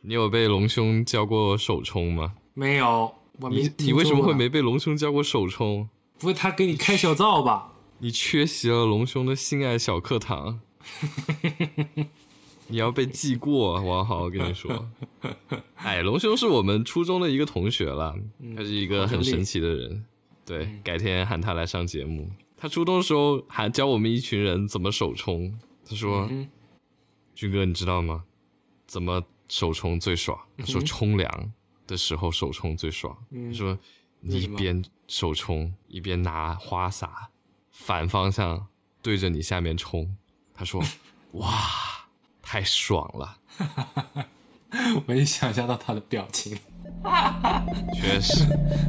你有被龙兄教过手冲吗？ 没有，我没你为什么会没被龙兄教过手冲？ 不会他给你开小灶吧？ 你缺席了龙兄的性爱小课堂。你要被记过，王豪跟你说。哎，龙兄是我们初中的一个同学啦，他是一个很神奇的人。对，改天喊他来上节目。他初中的时候还教我们一群人怎么手冲。他说：“军哥，你知道吗？怎么手冲最爽？”他说：“冲凉的时候手冲最爽。”他说：“你一边手冲一边拿花洒反方向对着你下面冲。”他说：“哇，太爽了！” 我也想象到他的表情。 确实。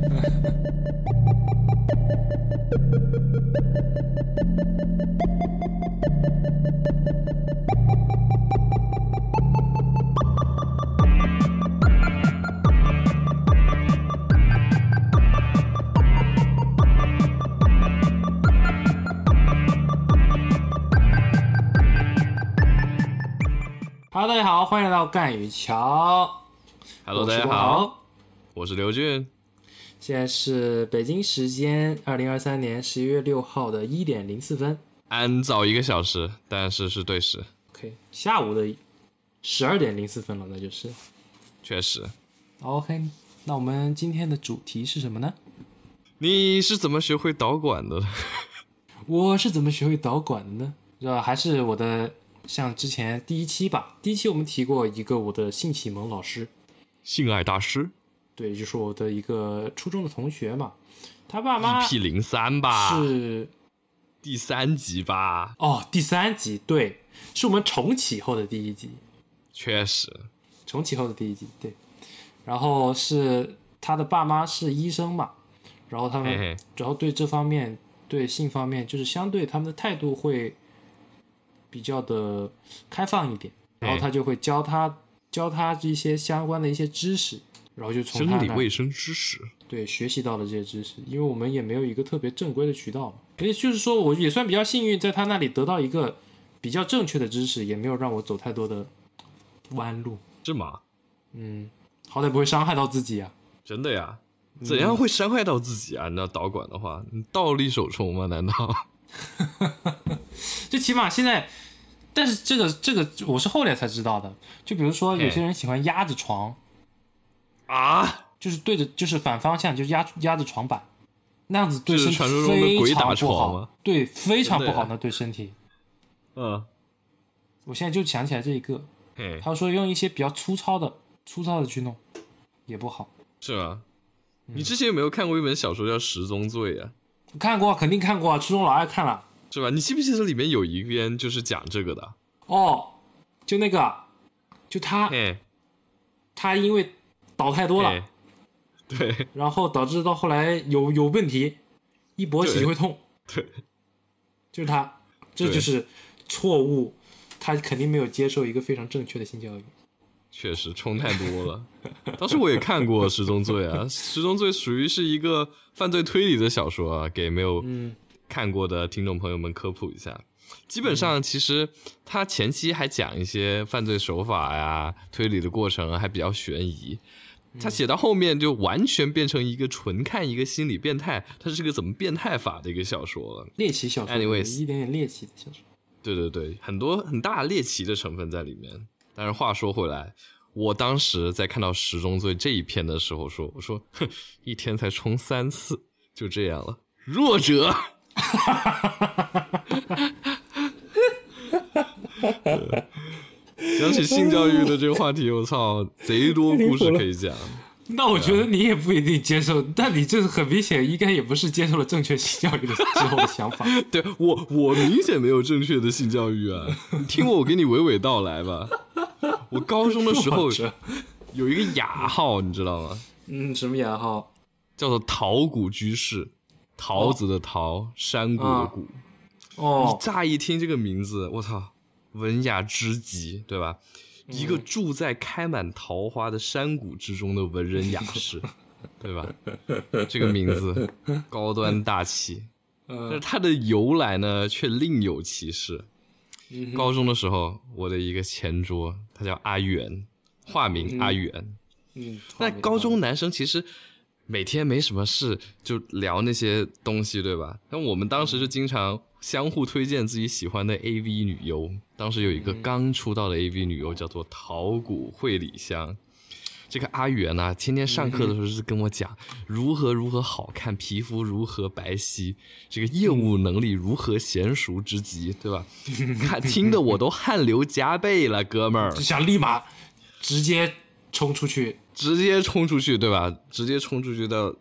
Hello， 大家好，欢迎来到干与桥。 Hello， 大家好，我是刘俊。 现在是北京时间2023年11月6号的1点04分， 按早1个小时，但是是对时。 OK， 下午的12点04分了，那就是。 确实。 OK， 那我们今天的主题是什么呢？ 你是怎么学会导管的？ 我是怎么学会导管的呢？还是我的像之前第一期吧，第一期我们提过一个我的性启蒙老师， 性爱大师。 对，就是我的一个初中的同学嘛，他爸妈 EP03 吧， 是第3集吧？ 哦，第3集，对，是我们重启后的第1集， 确实， 重启后的第1集，对。然后是他的爸妈是医生嘛，然后他们，然后对这方面，对性方面，就是相对他们的态度会比较的开放一点，然后他就会教他这些相关的一些知识。然后就从他生理卫生知识， 对，学习到了这些知识，因为我们也没有一个特别正规的渠道嘛，所以就是说我也算比较幸运，在他那里得到一个比较正确的知识，也没有让我走太多的弯路。 是吗？ 好歹不会伤害到自己啊。 真的呀？怎样会伤害到自己啊？你要导管的话，你倒立手冲吗？难道？ 就起码现在，但是这个我是后来才知道的。就比如说有些人喜欢压着床。 啊， 就是对着，就是反方向，就是压着床板，那样子对身体非常不好， 对，非常不好，那对身体。我现在就想起来这一个，他说用一些比较粗糙的去弄，也不好。 是吗？你之前有没有看过一本小说叫《十宗罪》啊？ 看过，肯定看过啊，初中老爱看了， 是吧？你记不记得里面有一篇就是讲这个的？ 哦，就那个，就他因为倒太多了， 对， 然后导致到后来有问题，一勃起就会痛， 对， 就是他，这就是错误，他肯定没有接受一个非常正确的性教育。 确实冲太多了。当时我也看过《十宗罪》啊，《十宗罪》属于是一个犯罪推理的小说啊，给没有看过的听众朋友们科普一下。基本上其实他前期还讲一些犯罪手法呀，推理的过程还比较悬疑。他写到后面就完全变成一个纯看一个心理变态，他是个怎么变态法的一个小说了。 猎奇小说 anyways， 一点点猎奇的小说。 对对对，很多很大猎奇的成分在里面。但是话说回来，我当时在看到《十宗罪》这一篇的时候我说哼，一天才冲3次，就这样了，弱者。讲起性教育的这个话题，我操，贼多故事可以讲。 那我觉得你也不一定接受，但你这很明显应该也不是接受了正确性教育的之后的想法。 对，我明显没有正确的性教育啊！你听我给你娓娓道来吧。我高中的时候有一个雅号，你知道吗？ 什么雅号？ 叫做桃谷居士，桃子的桃，山谷的谷。你乍一听这个名字，我操，文雅之极，对吧？一个住在开满桃花的山谷之中的文人雅士，对吧？这个名字高端大气，但是它的由来呢却另有其事。高中的时候，我的一个前桌，他叫阿元， 化名阿元。那高中男生其实每天没什么事就聊那些东西，对吧？但我们当时就经常相互推荐自己喜欢的 AV 女优。当时有一个刚出道的 AV 女优叫做桃谷惠里香。这个阿元啊，天天上课的时候是跟我讲如何好看，皮肤如何白皙，这个业务能力如何娴熟之极，对吧？看听得我都汗流浃背了，哥们儿， 就想立马直接冲出去， 对吧？直接冲出去到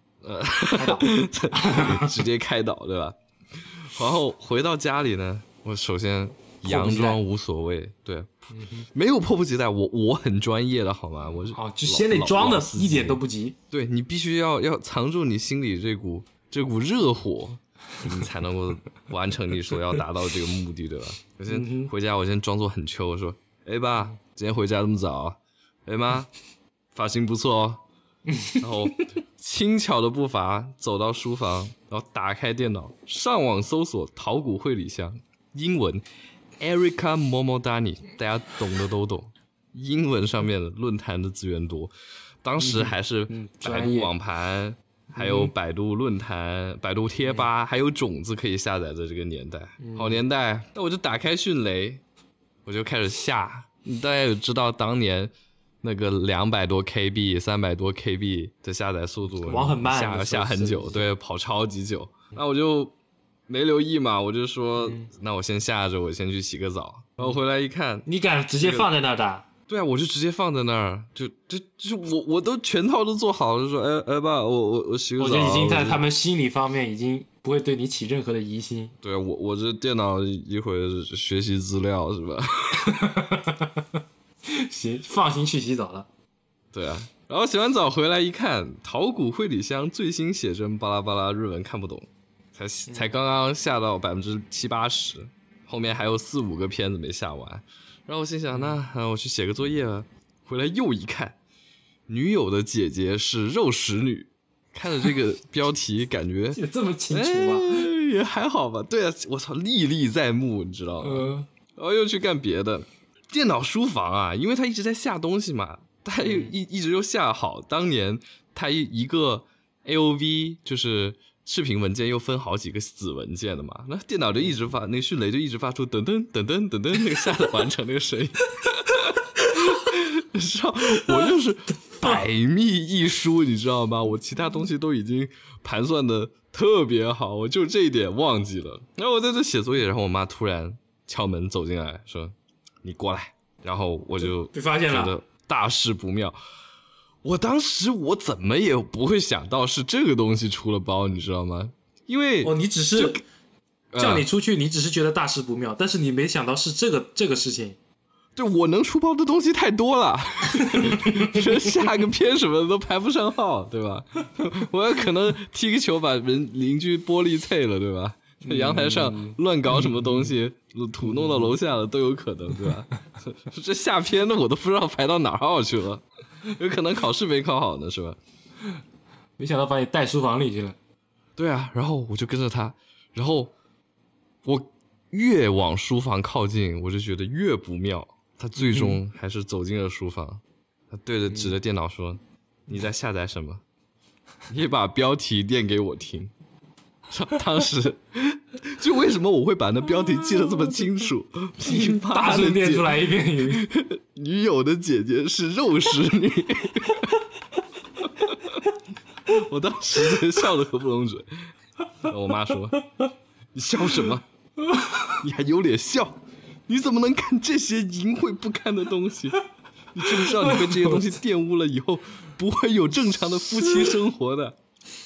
直接开导，对吧？然后回到家里呢，我首先佯装无所谓，对，没有迫不及待，我很专业的好吗？我是好，就先得装的一点都不急。 对，你必须要藏住你心里这股热火，你才能够完成你所要达到这个目的，对吧？我先回家，我先装作很糗，我说：“哎爸，今天回家这么早？哎妈，发型不错哦。”然后轻巧的步伐走到书房，然后打开电脑，上网搜索桃谷惠里香，英文 Erika Momodani， 大家懂的都懂。英文上面的论坛的资源多，当时还是百度网盘，还有百度论坛、百度贴吧，还有种子可以下载的这个年代，好年代。那我就打开迅雷，我就开始下。大家有知道当年那个200多 KB、300多 KB 的下载速度， 网很慢， 下很久，对，跑超级久。那我就没留意嘛，我就说，那我先下着，我先去洗个澡。然后回来一看， 你敢直接放在那儿的？ 对啊，我就直接放在那儿，就我都全套都做好了，就说，哎爸，我洗个澡。 我觉得已经在他们心理方面已经不会对你起任何的疑心。 对啊，我这电脑一会儿学习资料是吧？ 行，放心去洗澡了。 对啊，然后洗完澡回来一看，桃谷惠里香最新写真巴拉巴拉，日文看不懂，才刚刚下到70-80%，后面还有4-5个片子没下完。然后我心想，那我去写个作业吧。回来又一看，女友的姐姐是肉食女，看着这个标题感觉也这么清楚吗？ 也还好吧。对啊，我操，历历在目，你知道吗？然后又去干别的。电脑书房啊，因为他一直在下东西嘛，他一直又下好。当年他一个 AOV 就是视频文件又分好几个子文件的嘛，那电脑就一直发，那个迅雷就一直发出噔噔噔噔噔噔那个下载完成那个声音。你知道，我就是百密一疏，你知道吗？我其他东西都已经盘算的特别好，我就这一点忘记了。然后我在这写作业，然后我妈突然敲门走进来说，你过来。然后我就被发现了， 觉得大事不妙。我当时我怎么也不会想到是这个东西出了包，你知道吗？因为你只是叫你出去，你只是觉得大事不妙，但是你没想到是这个事情。 对，我能出包的东西太多了，下个片什么的都排不上号，对吧？我有可能踢个球把邻居玻璃碎了，对吧？在阳台上乱搞什么东西，土弄到楼下了都有可能，对吧？这下片的我都不知道排到哪号去了，有可能考试没考好呢，是吧？ 没想到把你带书房里去了。 对啊，然后我就跟着他，然后我越往书房靠近，我就觉得越不妙。他最终还是走进了书房，他指着电脑说：“你在下载什么？你把标题念给我听。”当时就为什么我会把那标题记得这么清楚？ 大声念出来一遍。 女友的姐姐是肉食女。我当时真笑得合不拢嘴。我妈说：“你笑什么？你还有脸笑？你怎么能看这些淫秽不堪的东西？你知不知道你被这些东西玷污了以后，不会有正常的夫妻生活的？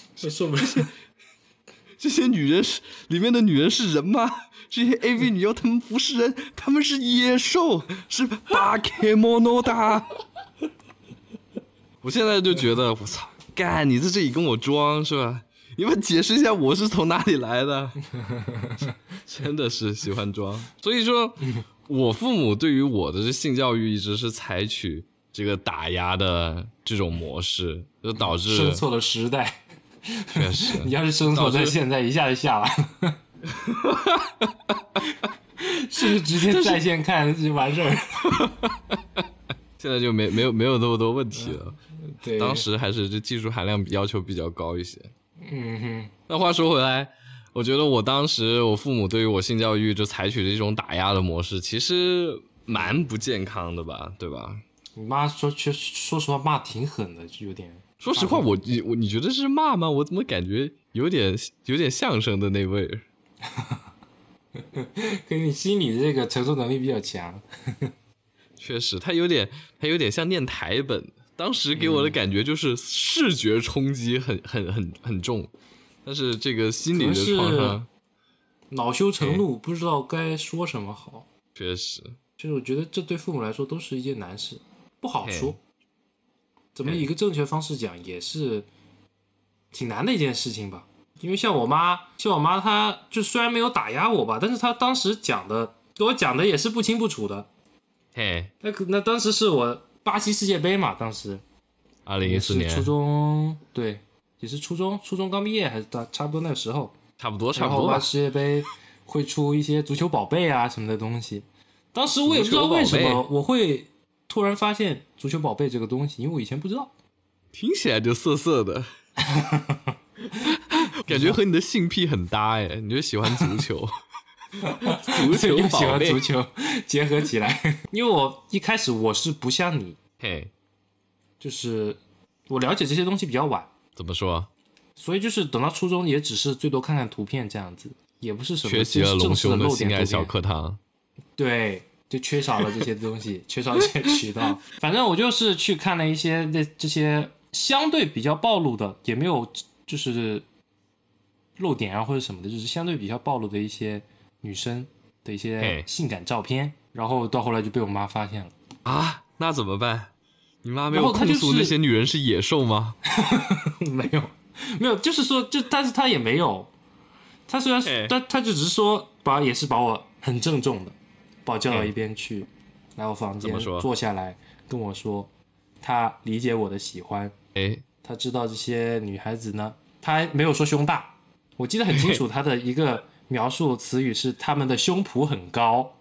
这些女人里面的女人是人吗？这些 AV 女优她们不是人，她们是野兽，是巴克莫诺达。”我现在就觉得，我操，干，你在这里跟我装是吧？你们解释一下我是从哪里来的？真的是喜欢装。所以说我父母对于我的性教育一直是采取这个打压的这种模式，就导致生错了时代。 确实， 你要是生错在现在，一下就下完了。是不是直接在线看就完事儿？ 现在就没有那么多问题了。 对， 当时还是这技术含量要求比较高一些。 嗯哼。 那话说回来，我觉得我当时我父母对于我性教育就采取的这种打压的模式，其实蛮不健康的吧，对吧？ 你妈说实话骂挺狠的，就有点。 说实话，你觉得是骂吗？我怎么感觉有点相声的那味儿？ 跟你心理这个承受能力比较强。 确实，他有点像念台本。当时给我的感觉就是视觉冲击很重，但是这个心理的创伤， 恼羞成怒，不知道该说什么好。 确实， 就是我觉得这对父母来说都是一件难事，不好说。怎么一个正确方式讲也是挺难的一件事情吧。因为像我妈她就虽然没有打压我吧，但是她当时给我讲的也是不清不楚的。那当时是我巴西世界杯嘛，当时 2014年初中，对，也是初中刚毕业，还是差不多那个时候， 差不多然后巴西世界杯会出一些足球宝贝啊什么的东西。当时我也不知道为什么我会突然发现足球宝贝这个东西，因为我以前不知道。 听起来就涩涩的，感觉和你的性癖很搭哎，你就喜欢足球。足球宝贝， 喜欢足球结合起来。因为我一开始我是不像你，就是我了解这些东西比较晚。 怎么说？ 所以就是等到初中，也只是最多看看图片这样子，也不是什么学习了龙兄的性爱小课堂。 对，就缺少了这些东西，缺少这些渠道。反正我就是去看了一些这些相对比较暴露的，也没有就是露点啊或者什么的，就是相对比较暴露的一些女生的一些性感照片，然后到后来就被我妈发现了啊。那怎么办？你妈没有控诉那些女人是野兽吗？ 没有，就是说但是她也没有，她虽然她就只是说也是把我很郑重的把我叫到一边去，来我房间坐下来跟我说她理解我的喜欢，她知道这些女孩子呢，她没有说胸大，我记得很清楚，她的一个描述词语是他们的胸脯很高。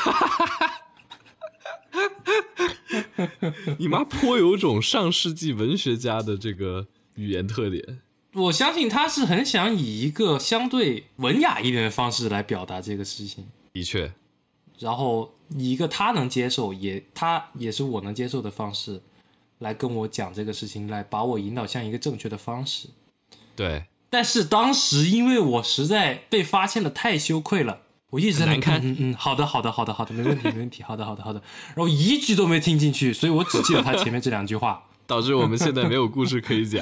你妈颇有种上世纪文学家的这个语言特点。 我相信她是很想以一个相对文雅一点的方式来表达这个事情。 的确。 然后以一个她能接受她也是我能接受的方式来跟我讲这个事情，来把我引导向一个正确的方式。 对。 但是当时因为我实在被发现的太羞愧了，我一直在那看，好的，没问题，好的，然后一句都没听进去，所以我只记得他前面这2句话， 导致我们现在没有故事可以讲。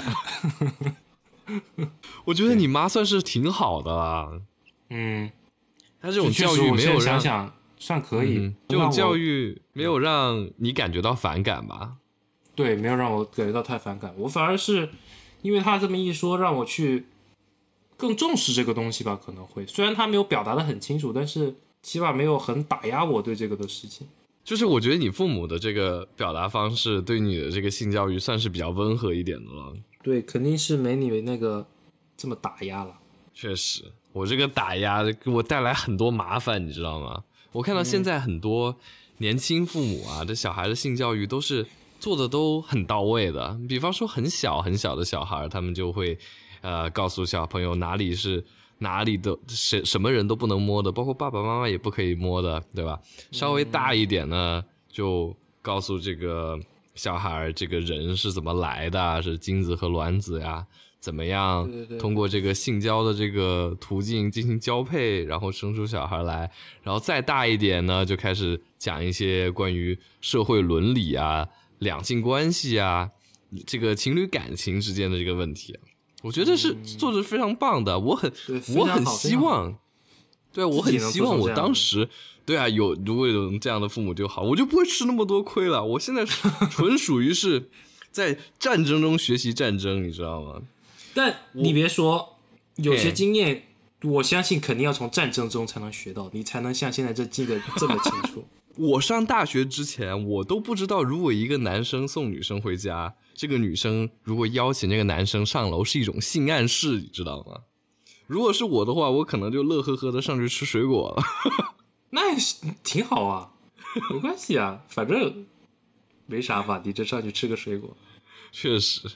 我觉得你妈算是挺好的啦，她这种教育没有想想算可以， 这种教育没有让你感觉到反感吧？ 对，没有让我感觉到太反感，我反而是因为他这么一说，让我去更重视这个东西吧，可能会，虽然他没有表达的很清楚，但是起码没有很打压我对这个的事情。 就是我觉得你父母的这个表达方式对你的这个性教育算是比较温和一点的了。 对，肯定是没你那个这么打压了。 确实，我这个打压给我带来很多麻烦，你知道吗？我看到现在很多年轻父母啊，这小孩的性教育都是做的都很到位的。比方说很小的小孩，他们就会告诉小朋友哪里的什么人都不能摸的，包括爸爸妈妈也不可以摸的，对吧？稍微大一点呢，就告诉这个小孩这个人是怎么来的，是精子和卵子呀，怎么样通过这个性交的这个途径进行交配，然后生出小孩来。然后再大一点呢，就开始讲一些关于社会伦理啊、两性关系啊、这个情侣感情之间的这个问题。我觉得是做的非常棒的，我很希望，对啊，我很希望我当时，对啊，如果有这样的父母就好，我就不会吃那么多亏了。我现在纯属于是在战争中学习战争，你知道吗？ 但你别说，有些经验，我相信肯定要从战争中才能学到，你才能像现在记得这么清楚。 我上大学之前，我都不知道，如果一个男生送女生回家，这个女生如果邀请这个男生上楼是一种性暗示，你知道吗？如果是我的话，我可能就乐呵呵的上去吃水果了。 那也挺好啊，没关系啊，反正没啥吧，你这上去吃个水果。 确实。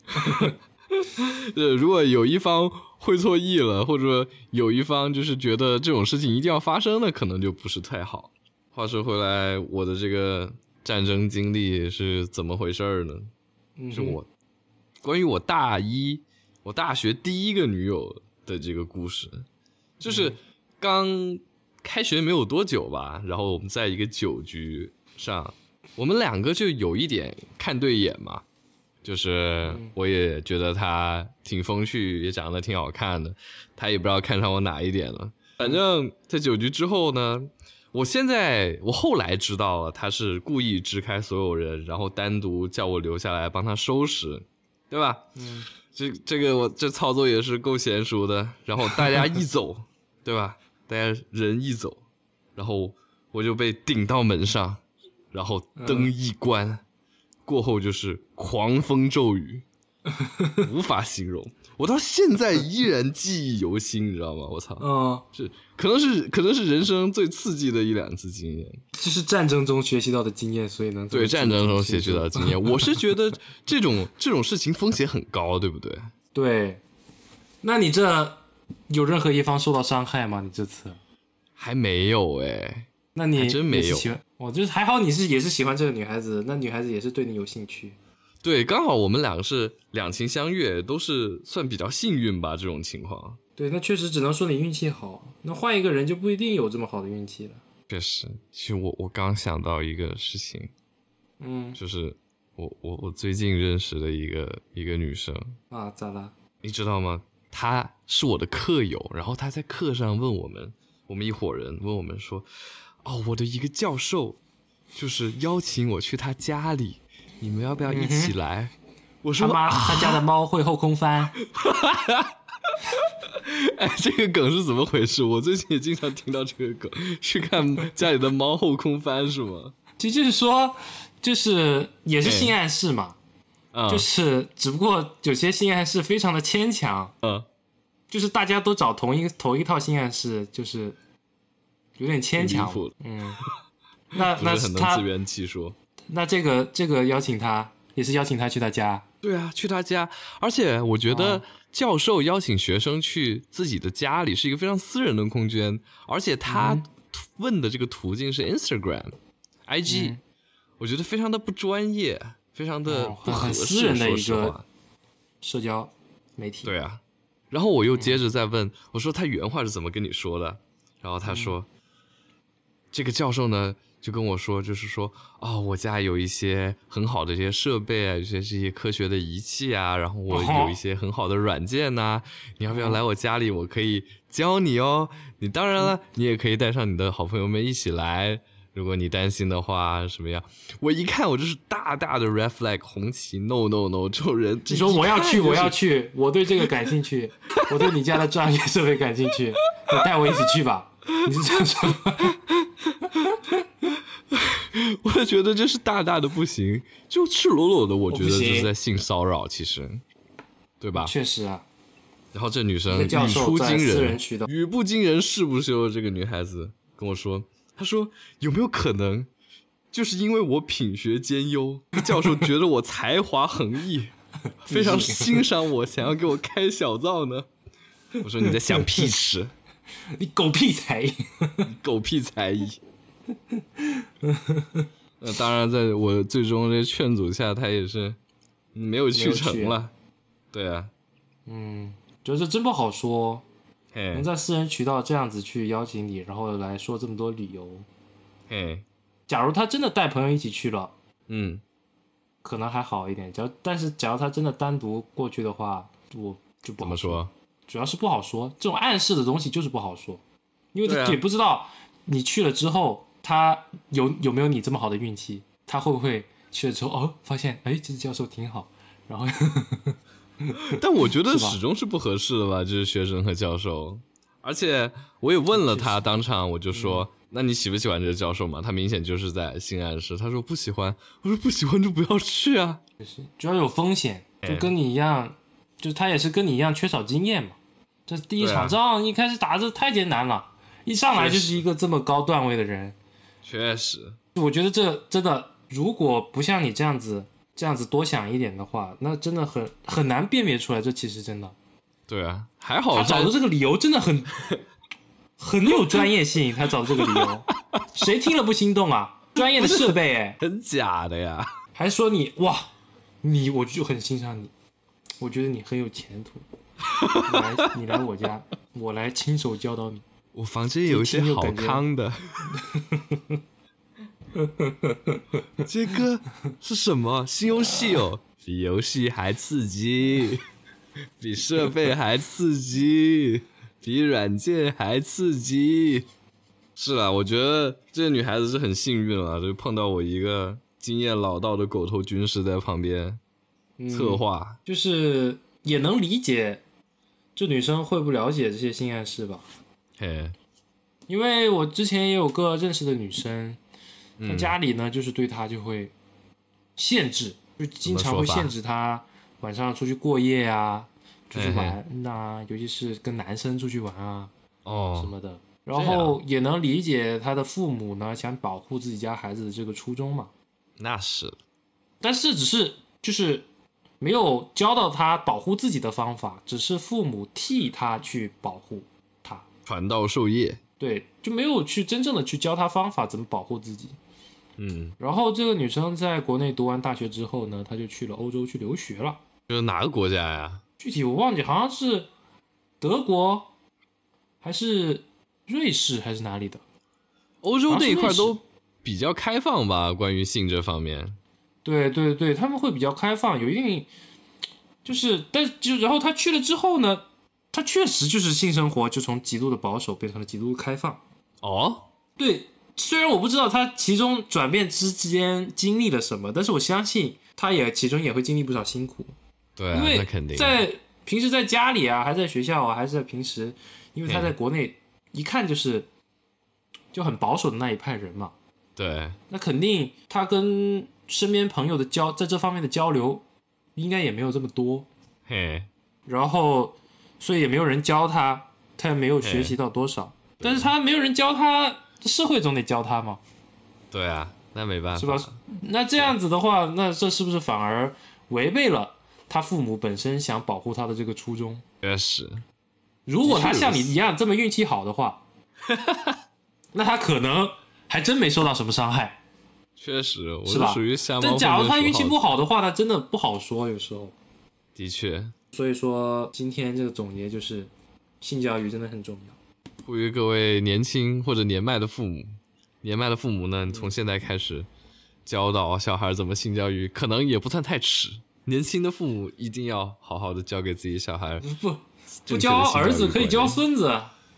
如果有一方会错意了，或者有一方就是觉得这种事情一定要发生的，可能就不是太好。话说回来，我的这个战争经历是怎么回事呢？是关于我大学第一个女友的这个故事。就是刚开学没有多久吧，然后我们在一个酒局上，我们两个就有一点看对眼嘛。就是我也觉得他挺风趣，也长得挺好看的，他也不知道看上我哪一点了。反正在酒局之后呢，我后来知道了，他是故意支开所有人，然后单独叫我留下来帮他收拾，对吧？这个我这操作也是够娴熟的。然后大家一走，对吧？大家人一走，然后我就被顶到门上，然后灯一关。过后就是狂风骤雨，无法形容。我到现在依然记忆犹新，你知道吗？我操，可能是人生最刺激的一两次经验。 这是战争中学习到的经验，所以能对战争中学习到的经验。我是觉得这种事情风险很高，对不对？ 对。那你这有任何一方受到伤害吗？你这次还没有哎。 那你还真没有。 我就是还好，也是喜欢这个女孩子，那女孩子也是对你有兴趣。 对，刚好我们两个是两情相悦，都是算比较幸运吧，这种情况。 对，那确实只能说你运气好，那换一个人就不一定有这么好的运气了。 确实，其实我刚想到一个事情，就是我最近认识的一个女生啊，咋了？ 你知道吗？她是我的课友，然后她在课上问我们一伙人问我们说，我的一个教授就是邀请我去他家里，你们要不要一起来？我说他家的猫会后空翻。 哎，这个梗是怎么回事？我最近也经常听到这个梗，是看家里的猫后空翻是吗？ 其实就是说，就是也是性暗示嘛，就是只不过有些性暗示非常的牵强，就是大家都找同一套性暗示，就是有点牵强。那不是很能自圆其说。 那这个邀请他也是邀请他去他家。 对啊，去他家，而且我觉得教授邀请学生去自己的家里是一个非常私人的空间，而且他问的这个途径是 Instagram、IG，我觉得非常的不专业，非常的不合适， 私人的一个社交媒体。 对啊，然后我又接着再问，我说他原话是怎么跟你说的？然后他说，这个教授呢就跟我说，就是说我家有一些很好的这些设备啊，有些这些科学的仪器啊，然后我有一些很好的软件啊，你要不要来我家里？我可以教你哦。你当然了，你也可以带上你的好朋友们一起来，如果你担心的话，什么样？我一看，我就是大大的 red flag 红旗 ，no， 这种人， 你说我要去，我对这个感兴趣，我对你家的专业设备感兴趣，你带我一起去吧。你是这样说的？ 我觉得这是大大的不行，就赤裸裸的，我觉得这是在性骚扰，其实，对吧？ 确实啊。 然后这女生语出惊人，语不惊人誓不休。这个女孩子跟我说，她说有没有可能，就是因为我品学兼优，教授觉得我才华横溢，非常欣赏我，想要给我开小灶呢？我说你在想屁吃， 你狗屁才艺， 狗屁才艺。当然在我最终这劝阻下，他也是没有去成了。对啊， 就是真不好说，能在私人渠道这样子去邀请你，然后来说这么多理由。假如他真的带朋友一起去了，可能还好一点。但是假如他真的单独过去的话，我就不好说。怎么说？主要是不好说，这种暗示的东西就是不好说，因为他也不知道你去了之后，他有没有你这么好的运气，他会不会去了之后发现这教授挺好，然后但我觉得始终是不合适的吧，就是学生和教授。而且我也问了他，当场我就说，那你喜不喜欢这个教授嘛？他明显就是在性暗示。他说不喜欢，我说不喜欢就不要去啊。 主要有风险，就跟你一样，就是他也是跟你一样缺少经验嘛。这第一场仗一开始打这太艰难了，一上来就是一个这么高段位的人。 确实， 我觉得这真的， 如果不像你这样子多想一点的话，那真的很难辨别出来，这其实真的。 对啊，还好他找的这个理由真的很有专业性，他找的这个理由，谁听了不心动啊？专业的设备哎， 很假的呀。 还说我就很欣赏你，我觉得你很有前途。你来我家，我来亲手教导你。 我房间有一些好康的。这个是什么新游戏哦？比游戏还刺激，比设备还刺激，比软件还刺激。是啊，我觉得这个女孩子是很幸运了，就碰到我一个经验老道的狗头军师在旁边策划。 就是也能理解这女生会不了解这些性暗示吧。 嘿， 因为我之前也有个认识的女生，她家里呢就是对她就会限制，就经常会限制她晚上出去过夜啊，出去玩啊，尤其是跟男生出去玩啊，什么的。然后也能理解她的父母呢想保护自己家孩子的这个初衷嘛。 那是， 但是只是就是没有教到她保护自己的方法，只是父母替她去保护她， 传道授业。 对，就没有去真正的去教她方法怎么保护自己。然后这个女生在国内读完大学之后呢，她就去了欧洲去留学了。 就是哪个国家呀？ 具体我忘记，好像是德国还是瑞士还是哪里的。 欧洲那一块都比较开放吧，关于性这方面。 对对对，他们会比较开放，有一定就是然后她去了之后呢，她确实就是性生活就从极度的保守变成了极度的开放。 哦， 对，虽然我不知道她其中转变之间经历了什么，但是我相信她其中也会经历不少辛苦。 对啊，那肯定。 在平时在家里啊，还在学校啊，还是在平时，因为她在国内一看就很保守的那一派人嘛。 对， 那肯定她跟身边朋友的在这方面的交流应该也没有这么多。 嘿， 然后所以也没有人教她，她也没有学习到多少。但是她没有人教她，社会总得教她嘛。 对啊，那没办法， 是吧？那这样子的话，那这是不是反而违背了他父母本身想保护他的这个初衷？ 确实， 如果他像你一样这么运气好的话，那他可能还真没受到什么伤害。 确实，我是吧？ 属于瞎猫。 但假如他运气不好的话，那真的不好说，有时候。 的确。 所以说，今天这个总结就是，性教育真的很重要。 呼吁各位年轻或者年迈的父母呢，从现在开始教导小孩怎么性教育，可能也不算太迟。年轻的父母一定要好好的教给自己小孩。 不教儿子可以教孙子。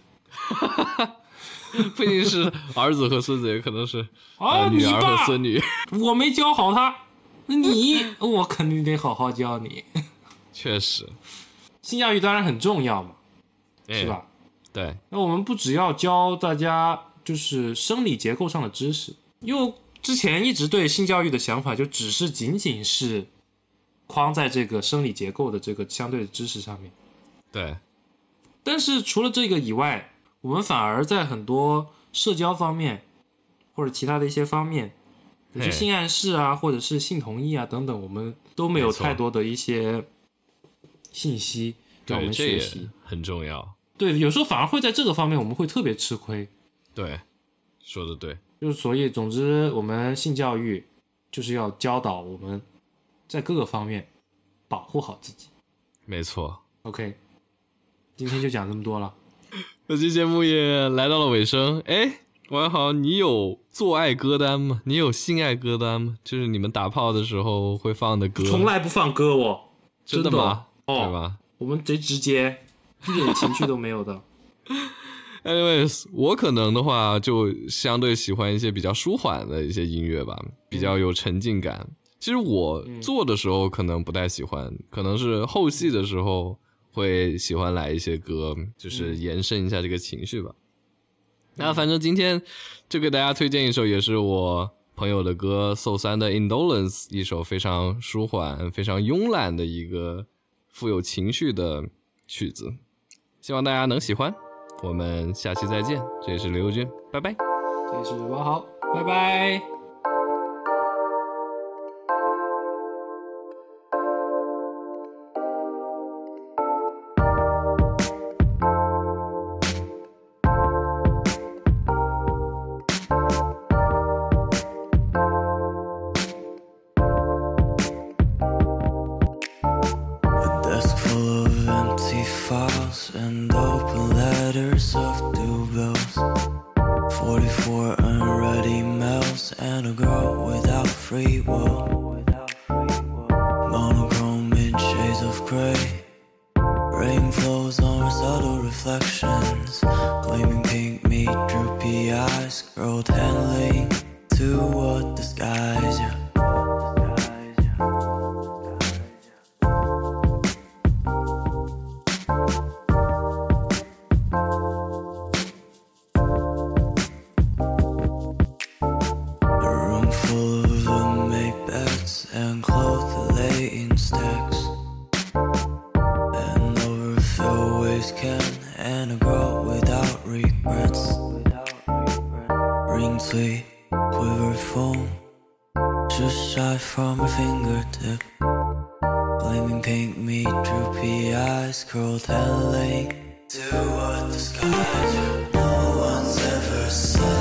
不一定是儿子和孙子，也可能是女儿和孙女。 我没教好他，我肯定得好好教你。 确实， 性教育当然很重要嘛，是吧？ 对。 那我们不只要教大家就是生理结构上的知识，因为之前一直对性教育的想法就仅仅是框在这个生理结构的这个相对的知识上面。 对。 但是除了这个以外，我们反而在很多社交方面或者其他的一些方面，有些性暗示啊，或者是性同意啊等等，我们都没有太多的一些信息让我们学习。 这也很重要。 对，有时候反而会在这个方面我们会特别吃亏。 对，说的对。 就是所以总之我们性教育就是要教导我们在各个方面保护好自己。 没错。 OK， 今天就讲这么多了。 这期节目也来到了尾声。王豪，你有做爱歌单吗？你有性爱歌单吗？就是你们打炮的时候会放的歌。 从来不放歌哦。 真的吗？ 对吧？ 我们贼直接，一点情绪都没有的。 Anyways， 我可能的话就相对喜欢一些比较舒缓的一些音乐吧，比较有沉浸感。其实我做的时候可能不太喜欢，可能是后戏的时候会喜欢来一些歌，就是延伸一下这个情绪吧。那反正今天就给大家推荐一首也是我朋友的歌，So3的 Indolence， 一首非常舒缓非常慵懒的一个富有情绪的曲子，希望大家能喜欢。我们下期再见，这里是刘佑军，拜拜。 这里是王豪，拜拜。 gray. Rain flows on subtle reflections. Gleaming pink meet droopy eyes. Curled handling to what disguise you. From her fingertip, gleaming pink meet droopy eyes, curled handling to what the skies. No one's ever said